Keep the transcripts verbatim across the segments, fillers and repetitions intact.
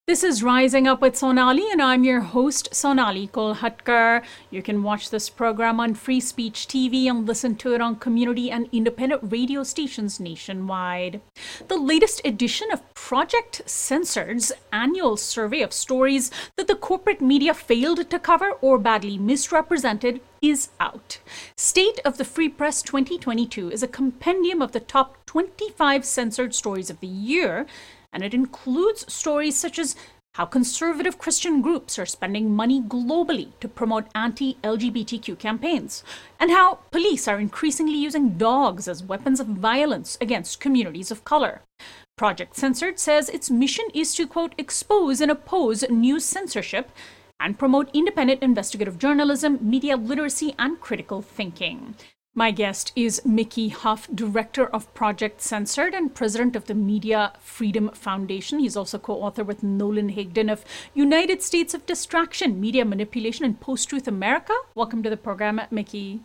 This is Rising Up with Sonali, and I'm your host, Sonali Kolhatkar. You can watch this program on Free Speech T V and listen to it on community and independent radio stations nationwide. The latest edition of Project Censored's annual survey of stories that the corporate media failed to cover or badly misrepresented is out. State of the Free Press twenty twenty-two is a compendium of the top twenty-five censored stories of the year, and it includes stories such as how conservative Christian groups are spending money globally to promote anti-L G B T Q campaigns, and how police are increasingly using dogs as weapons of violence against communities of color. Project Censored says its mission is to, quote, expose and oppose news censorship and promote independent investigative journalism, media literacy, and critical thinking. My guest is Mickey Huff, director of Project Censored and president of the Media Freedom Foundation. He's also co-author with Nolan Higdon of United States of Distraction, Media Manipulation and Post-Truth America. Welcome to the program, Mickey.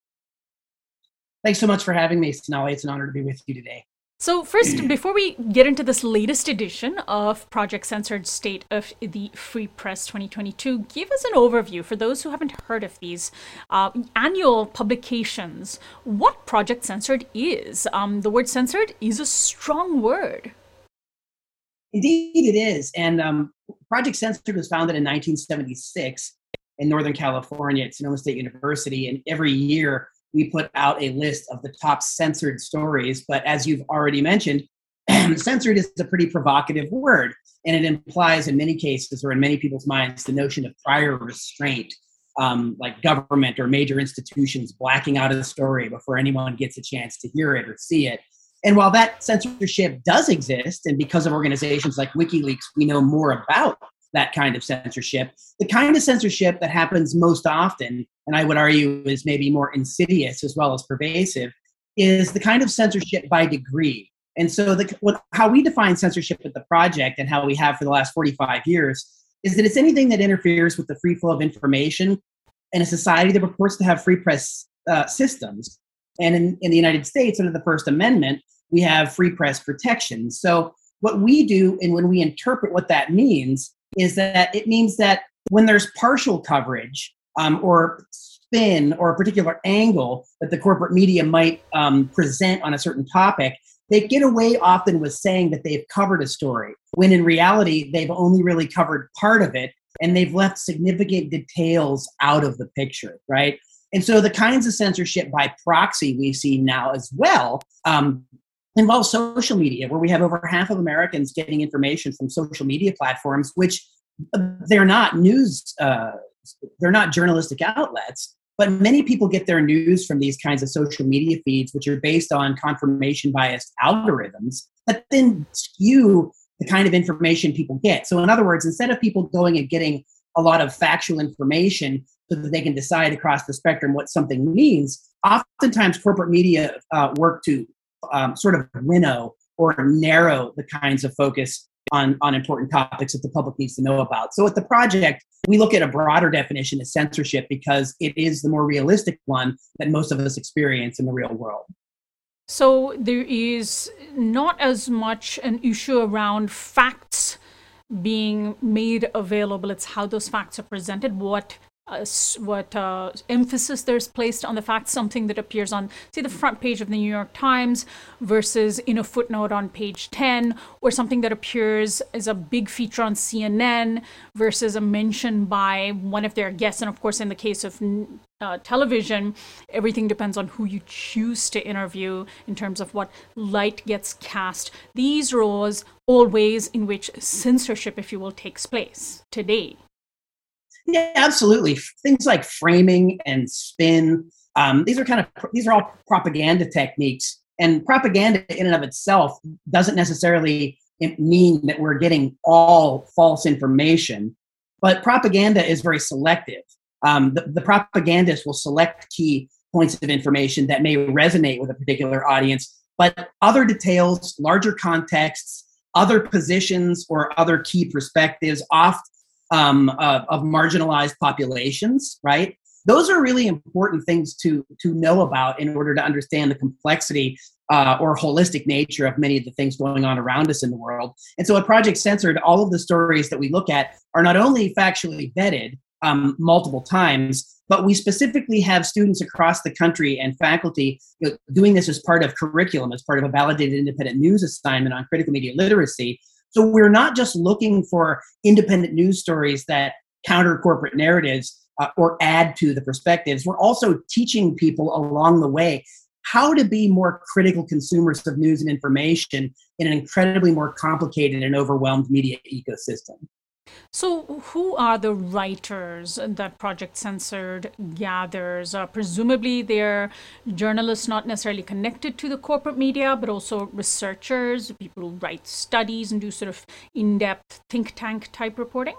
Thanks so much for having me, Sonali. It's an honor to be with you today. So first, before we get into this latest edition of Project Censored State of the Free Press twenty twenty-two, give us an overview for those who haven't heard of these uh, annual publications, what Project Censored is. Um, the word censored is a strong word. Indeed, it is. And um, Project Censored was founded in nineteen seventy-six in Northern California at Sonoma State University. And every year, we put out a list of the top censored stories. But as you've already mentioned, censored is a pretty provocative word. And it implies in many cases, or in many people's minds, the notion of prior restraint, um, like government or major institutions blacking out a story before anyone gets a chance to hear it or see it. And while that censorship does exist, and because of organizations like WikiLeaks, we know more about that kind of censorship, the kind of censorship that happens most often, and I would argue is maybe more insidious as well as pervasive, is the kind of censorship by degree. And so the, what, how we define censorship at the project, and how we have for the last forty-five years, is that it's anything that interferes with the free flow of information in a society that purports to have free press uh, systems. And in, in the United States, under the First Amendment, we have free press protections. So what we do, and when we interpret what that means, is that it means that when there's partial coverage um, or spin or a particular angle that the corporate media might um, present on a certain topic, they get away often with saying that they've covered a story, when in reality, they've only really covered part of it, and they've left significant details out of the picture, right? And so the kinds of censorship by proxy we see now as well um, involves social media, where we have over half of Americans getting information from social media platforms, which uh, they're not news, uh, they're not journalistic outlets, but many people get their news from these kinds of social media feeds, which are based on confirmation biased algorithms that then skew the kind of information people get. So in other words, instead of people going and getting a lot of factual information so that they can decide across the spectrum what something means, oftentimes corporate media uh, work to Um, sort of winnow or narrow the kinds of focus on, on important topics that the public needs to know about. So at the project, we look at a broader definition of censorship because it is the more realistic one that most of us experience in the real world. So there is not as much an issue around facts being made available. It's how those facts are presented, what Uh, what uh, emphasis there's placed on the fact, something that appears on, say, the front page of the New York Times versus in a footnote on page ten, or something that appears as a big feature on C N N versus a mention by one of their guests. And of course, in the case of uh, television, everything depends on who you choose to interview in terms of what light gets cast. These are all ways in which censorship, if you will, takes place today. Yeah, absolutely. Things like framing and spin. Um, these are kind of these are all propaganda techniques, and propaganda in and of itself doesn't necessarily mean that we're getting all false information, but propaganda is very selective. Um, the, the propagandist will select key points of information that may resonate with a particular audience, but other details, larger contexts, other positions, or other key perspectives, often Um, uh, of marginalized populations, right? Those are really important things to, to know about in order to understand the complexity uh, or holistic nature of many of the things going on around us in the world. And so at Project Censored, all of the stories that we look at are not only factually vetted um, multiple times, but we specifically have students across the country and faculty, you know, doing this as part of curriculum, as part of a validated independent news assignment on critical media literacy. So we're not just looking for independent news stories that counter corporate narratives uh, or add to the perspectives. We're also teaching people along the way how to be more critical consumers of news and information in an incredibly more complicated and overwhelmed media ecosystem. So, who are the writers that Project Censored gathers? Uh, presumably, they're journalists not necessarily connected to the corporate media, but also researchers, people who write studies and do sort of in-depth think tank type reporting.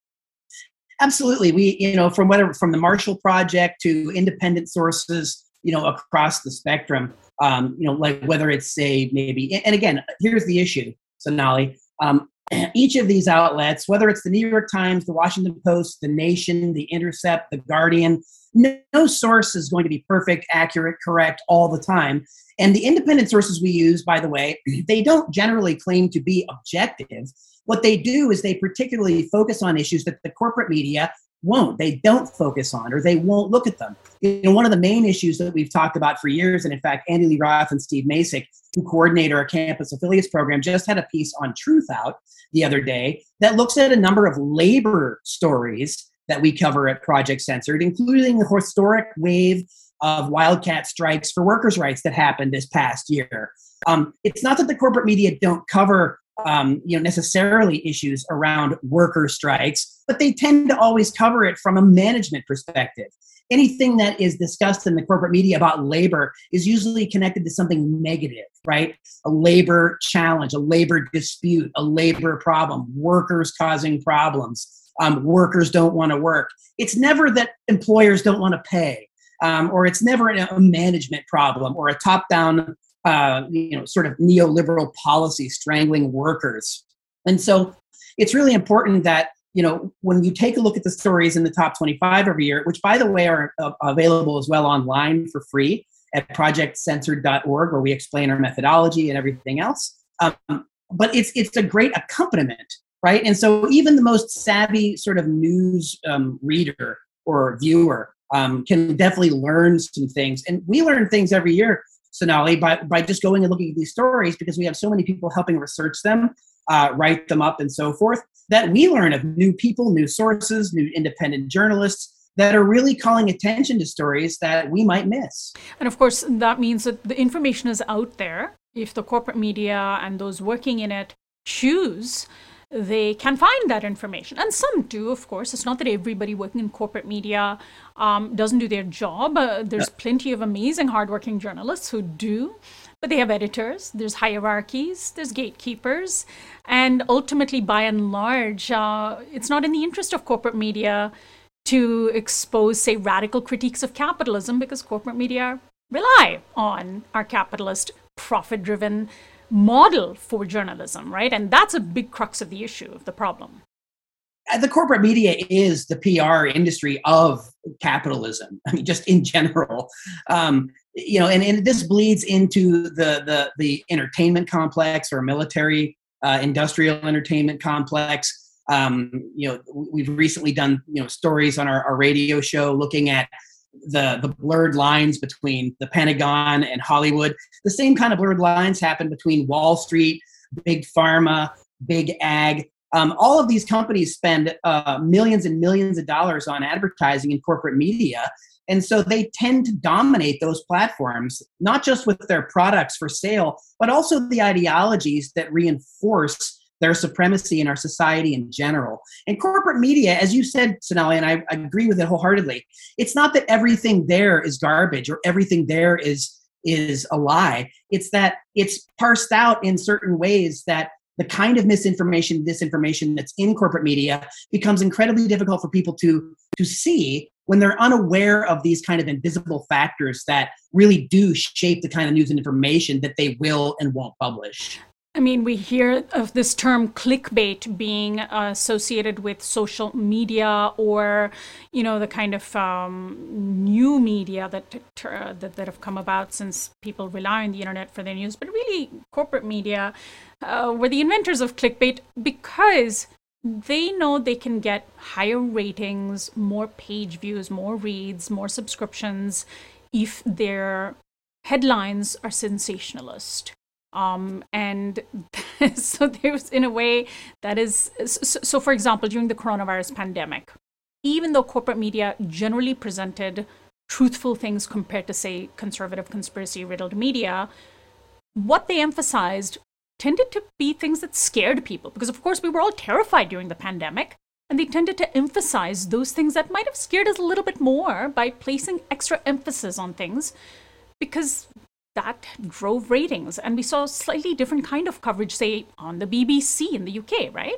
Absolutely. We, you know, from whether from the Marshall Project to independent sources, you know, across the spectrum, um, you know, like whether it's say maybe, and again, here's the issue, Sonali. Um, each of these outlets, whether it's the New York Times, the Washington Post, the Nation, the Intercept, the Guardian, no, no source is going to be perfect, accurate, correct all the time. And the independent sources we use, by the way, they don't generally claim to be objective. What they do is they particularly focus on issues that the corporate media won't, they don't focus on, or they won't look at them. You know, one of the main issues that we've talked about for years, and in fact, Andy Lee Roth and Steve Masick, who coordinate our campus affiliates program, just had a piece on Truth out the other day that looks at a number of labor stories that we cover at Project Censored, including the historic wave of wildcat strikes for workers' rights that happened this past year. Um, it's not that the corporate media don't cover Um, you know, necessarily issues around worker strikes, but they tend to always cover it from a management perspective. Anything that is discussed in the corporate media about labor is usually connected to something negative, right? A labor challenge, a labor dispute, a labor problem, workers causing problems, um, workers don't want to work. It's never that employers don't want to pay, um, or it's never a management problem or a top-down Uh, you know, sort of neoliberal policy strangling workers. And so it's really important that, you know, when you take a look at the stories in the top twenty-five every year, which by the way are uh, available as well online for free at project censored dot org, where we explain our methodology and everything else. Um, but it's it's a great accompaniment, right? And so even the most savvy sort of news um, reader or viewer um, can definitely learn some things. And we learn things every year, Sonali, by, by just going and looking at these stories, because we have so many people helping research them, uh, write them up and so forth, that we learn of new people, new sources, new independent journalists that are really calling attention to stories that we might miss. And of course, that means that the information is out there. If the corporate media and those working in it choose, they can find that information. And some do, of course. It's not that everybody working in corporate media um, doesn't do their job. Uh, there's plenty of amazing, hardworking journalists who do. But they have editors, there's hierarchies, there's gatekeepers. And ultimately, by and large, uh, it's not in the interest of corporate media to expose, say, radical critiques of capitalism, because corporate media rely on our capitalist, profit-driven model for journalism, right? And that's a big crux of the issue, of the problem. The corporate media is the P R industry of capitalism. I mean, just in general, um, you know, and, and this bleeds into the the the entertainment complex or military uh, industrial entertainment complex. Um, you know, we've recently done you know stories on our, our radio show looking at the the blurred lines between the Pentagon and Hollywood. The same kind of blurred lines happen between Wall Street, big pharma, big ag. Um, all of these companies spend uh, millions and millions of dollars on advertising in corporate media. And so they tend to dominate those platforms, not just with their products for sale, but also the ideologies that reinforce their supremacy in our society in general. And corporate media, as you said, Sonali, and I, I agree with it wholeheartedly, it's not that everything there is garbage or everything there is, is a lie. It's that it's parsed out in certain ways that the kind of misinformation, disinformation that's in corporate media becomes incredibly difficult for people to, to see when they're unaware of these kind of invisible factors that really do shape the kind of news and information that they will and won't publish. I mean, we hear of this term clickbait being uh, associated with social media, or, you know, the kind of um, new media that, uh, that that have come about since people rely on the internet for their news. But really, corporate media uh, were the inventors of clickbait because they know they can get higher ratings, more page views, more reads, more subscriptions if their headlines are sensationalist. Um, and so there's, in a way, that is, so, so for example, during the coronavirus pandemic, even though corporate media generally presented truthful things compared to, say, conservative conspiracy-riddled media, what they emphasized tended to be things that scared people. Because, of course, we were all terrified during the pandemic, and they tended to emphasize those things that might have scared us a little bit more by placing extra emphasis on things, because that drove ratings. And we saw a slightly different kind of coverage, say, on the B B C in the U K, right?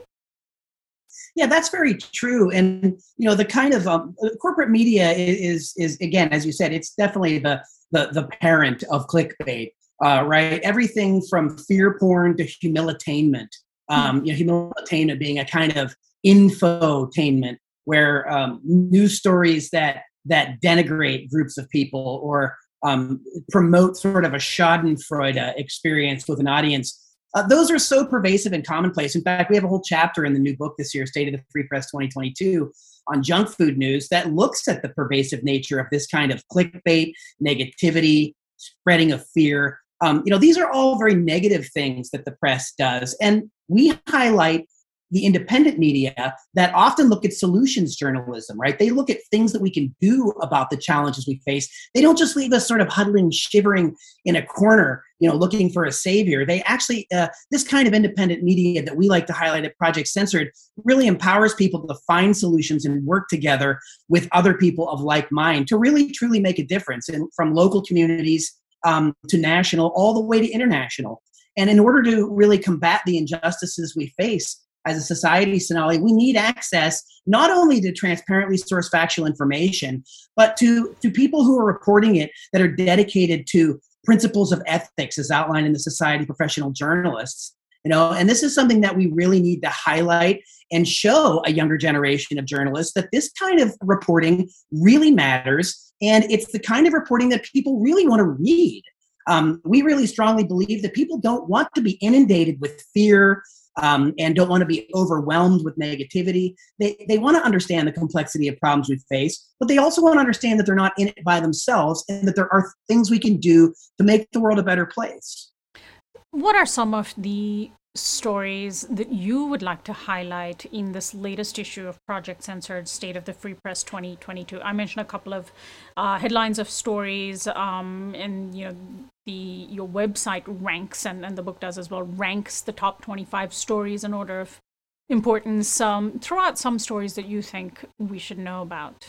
Yeah, that's very true. And, you know, the kind of um, corporate media is, is, again, as you said, it's definitely the, the, the parent of clickbait, uh, right? Everything from fear porn to humilitainment, um, you know, humilitainment being a kind of infotainment where um, news stories that, that denigrate groups of people or Um, promote sort of a schadenfreude experience with an audience. Uh, those are so pervasive and commonplace. In fact, we have a whole chapter in the new book this year, State of the Free Press twenty twenty-two, on junk food news that looks at the pervasive nature of this kind of clickbait, negativity, spreading of fear. Um, you know, these are all very negative things that the press does. And we highlight the independent media that often look at solutions journalism, right? They look at things that we can do about the challenges we face. They don't just leave us sort of huddling, shivering in a corner, you know, looking for a savior. They actually, uh, this kind of independent media that we like to highlight at Project Censored really empowers people to find solutions and work together with other people of like mind to really, truly make a difference, in, from local communities um, to national, all the way to international. And in order to really combat the injustices we face as a society, Sonali, we need access not only to transparently source factual information, but to, to people who are reporting it that are dedicated to principles of ethics as outlined in the Society of Professional Journalists. You know, and this is something that we really need to highlight and show a younger generation of journalists that this kind of reporting really matters, and it's the kind of reporting that people really want to read. Um, we really strongly believe that people don't want to be inundated with fear, Um, and don't want to be overwhelmed with negativity. They, they want to understand the complexity of problems we face, but they also want to understand that they're not in it by themselves and that there are things we can do to make the world a better place. What are some of the stories that you would like to highlight in this latest issue of Project Censored, State of the Free Press twenty twenty-two? I mentioned a couple of uh, headlines of stories, um, and you know, the your website ranks, and, and the book does as well, ranks the top twenty-five stories in order of importance. Um, throw out some stories that you think we should know about.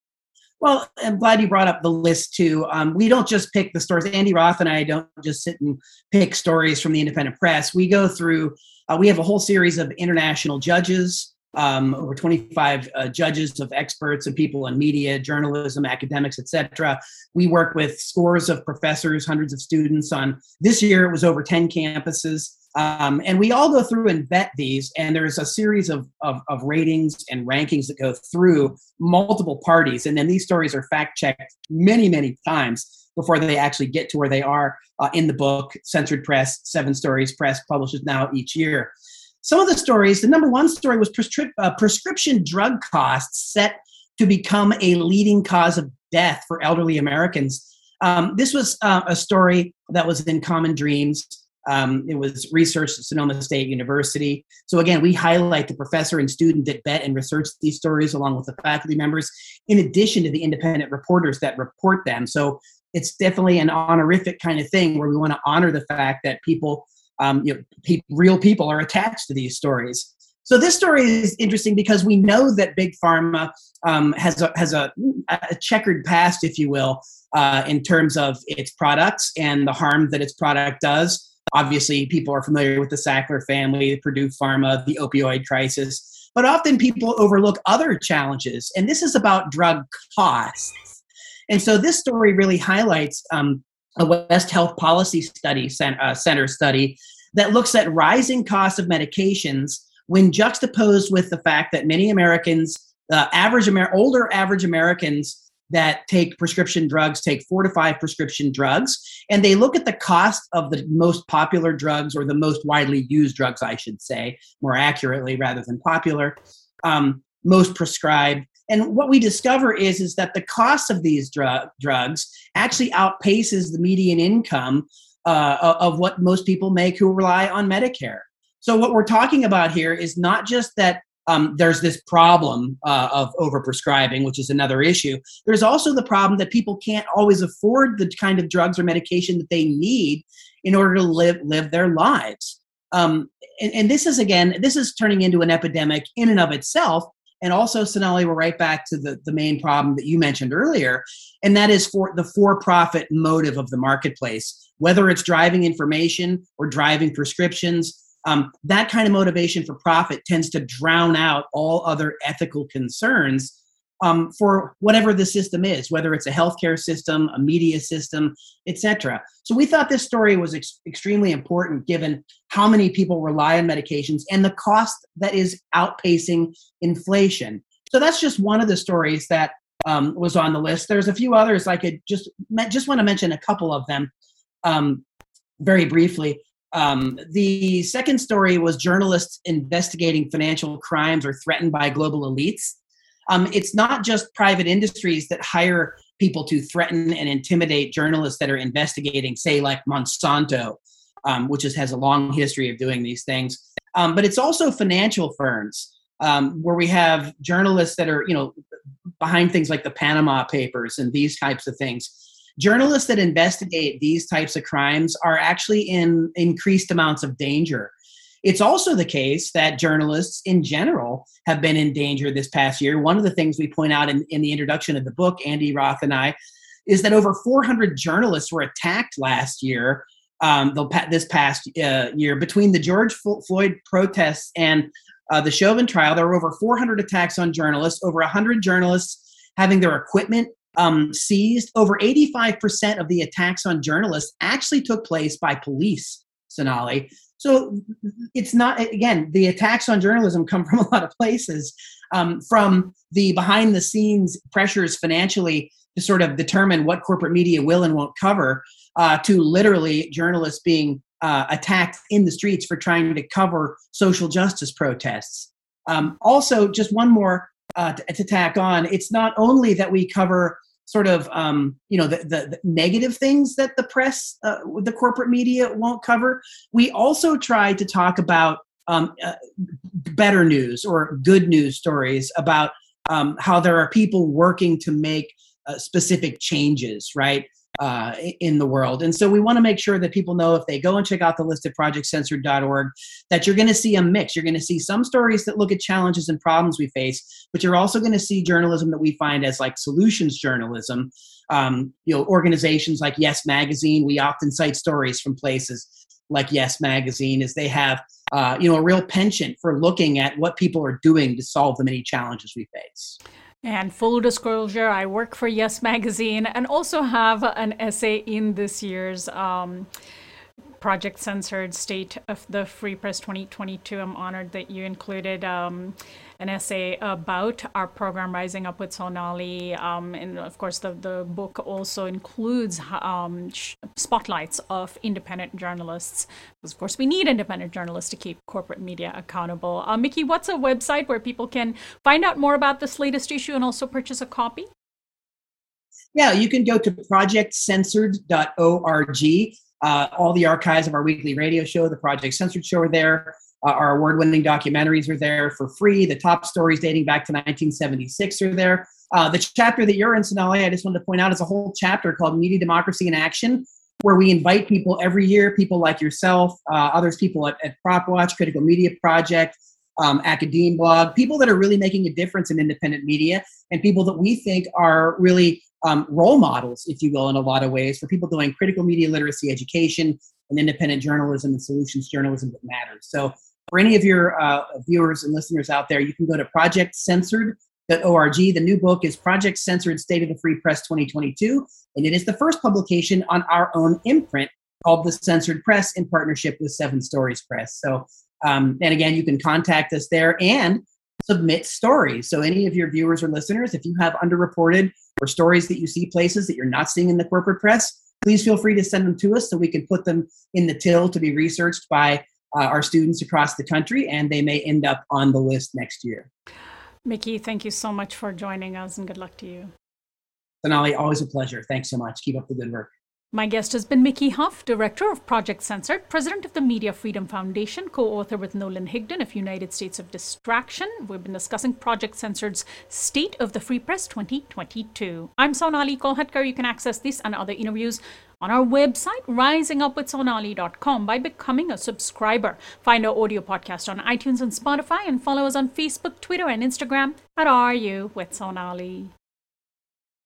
Well, I'm glad you brought up the list too. Um, we don't just pick the stories. Andy Roth and I don't just sit and pick stories from the independent press. We go through, uh, we have a whole series of international judges, um, over twenty-five uh, judges of experts and people in media, journalism, academics, et cetera. We work with scores of professors, hundreds of students on, this year it was over ten campuses. Um, and we all go through and vet these, and there's a series of, of, of ratings and rankings that go through multiple parties. And then these stories are fact-checked many, many times before they actually get to where they are uh, in the book. Censored Press, Seven Stories Press publishes now each year. Some of the stories, the number one story was prescri- uh, prescription drug costs set to become a leading cause of death for elderly Americans. Um, this was uh, a story that was in Common Dreams. Um, it was researched at Sonoma State University. So again, we highlight the professor and student that vet and research these stories along with the faculty members, in addition to the independent reporters that report them. So it's definitely an honorific kind of thing where we want to honor the fact that people, um, you know, pe- real people are attached to these stories. So this story is interesting because we know that Big Pharma um, has a, has a, a checkered past, if you will, uh, in terms of its products and the harm that its product does. Obviously, people are familiar with the Sackler family, Purdue Pharma, the opioid crisis, but often people overlook other challenges, and this is about drug costs. And so this story really highlights um, a West Health Policy Study Center, uh, Center study that looks at rising costs of medications when juxtaposed with the fact that many Americans, uh, average Amer- older average Americans that take prescription drugs take four to five prescription drugs, and they look at the cost of the most popular drugs, or the most widely used drugs, I should say, more accurately rather than popular, um, most prescribed. And what we discover is, is that the cost of these drug, drugs actually outpaces the median income uh, of what most people make who rely on Medicare. So what we're talking about here is not just that Um, there's this problem uh, of overprescribing, which is another issue. There's also the problem that people can't always afford the kind of drugs or medication that they need in order to live live their lives. Um, and, and this is, again, this is turning into an epidemic in and of itself. And also, Sonali, we're right back to the, the main problem that you mentioned earlier, and that is for the for-profit motive of the marketplace, whether it's driving information or driving prescriptions. Um, that kind of motivation for profit tends to drown out all other ethical concerns um, for whatever the system is, whether it's a healthcare system, a media system, et cetera. So we thought this story was ex- extremely important given how many people rely on medications and the cost that is outpacing inflation. So that's just one of the stories that um, was on the list. There's a few others I could just, just want to mention a couple of them um, very briefly. Um, the second story was journalists investigating financial crimes or threatened by global elites. Um, it's not just private industries that hire people to threaten and intimidate journalists that are investigating, say, like Monsanto, um, which is, has a long history of doing these things. Um, but it's also financial firms um, where we have journalists that are, you know, behind things like the Panama Papers and these types of things. Journalists that investigate these types of crimes are actually in increased amounts of danger. It's also the case that journalists in general have been in danger this past year. One of the things we point out in, in the introduction of the book, Andy Roth and I, is that over four hundred journalists were attacked last year, um, this past uh, year. Between the George Floyd protests and uh, the Chauvin trial, there were over four hundred attacks on journalists, over one hundred journalists having their equipment Um, seized. Over eighty-five percent of the attacks on journalists actually took place by police, Sonali. So it's not, again, the attacks on journalism come from a lot of places, um, from the behind the scenes pressures financially to sort of determine what corporate media will and won't cover, uh, to literally journalists being uh, attacked in the streets for trying to cover social justice protests. Um, also, just one more Uh, to, to tack on, it's not only that we cover sort of, um, you know, the, the, the negative things that the press, uh, the corporate media won't cover. We also try to talk about um, uh, better news or good news stories about um, how there are people working to make uh, specific changes, right, uh, in the world. And so we want to make sure that people know, if they go and check out the list at project censored dot org, that you're going to see a mix. You're going to see some stories that look at challenges and problems we face, but you're also going to see journalism that we find as like solutions journalism. Um, you know, organizations like Yes Magazine, we often cite stories from places like Yes Magazine, as they have, uh, you know, a real penchant for looking at what people are doing to solve the many challenges we face. And full disclosure, I work for Yes Magazine and also have an essay in this year's um, Project Censored State of the Free Press twenty twenty-two. I'm honored that you included um, an essay about our program Rising Up with Sonali. Um, and of course, the, the book also includes um, sh- spotlights of independent journalists. Because of course, we need independent journalists to keep corporate media accountable. Uh, Mickey, what's a website where people can find out more about this latest issue and also purchase a copy? Yeah, you can go to project censored dot org. Uh, all the archives of our weekly radio show, the Project Censored Show, are there. Uh, our award-winning documentaries are there for free. The top stories dating back to nineteen seventy-six are there. Uh, the chapter that you're in, Sonali, I just wanted to point out, is a whole chapter called Media Democracy in Action, where we invite people every year, people like yourself, uh, others, people at, at PropWatch, Critical Media Project, um, Academe Blog, people that are really making a difference in independent media, and people that we think are really um, role models, if you will, in a lot of ways, for people doing critical media literacy education and independent journalism and solutions journalism that matters. So for any of your uh, viewers and listeners out there, you can go to project censored dot org. The new book is Project Censored State of the Free Press twenty twenty-two, and it is the first publication on our own imprint called The Censored Press in partnership with Seven Stories Press. So, um, and again, you can contact us there and submit stories. So any of your viewers or listeners, if you have underreported or stories that you see places that you're not seeing in the corporate press, please feel free to send them to us so we can put them in the till to be researched by uh, our students across the country, and they may end up on the list next year. Mickey, thank you so much for joining us, and good luck to you. Sonali, always a pleasure. Thanks so much. Keep up the good work. My guest has been Mickey Huff, Director of Project Censored, President of the Media Freedom Foundation, co-author with Nolan Higdon of United States of Distraction. We've been discussing Project Censored's State of the Free Press twenty twenty-two. I'm Sonali Kolhatkar. You can access this and other interviews on our website, rising up with sonali dot com, by becoming a subscriber. Find our audio podcast on iTunes and Spotify, and follow us on Facebook, Twitter, and Instagram at Are You with Sonali.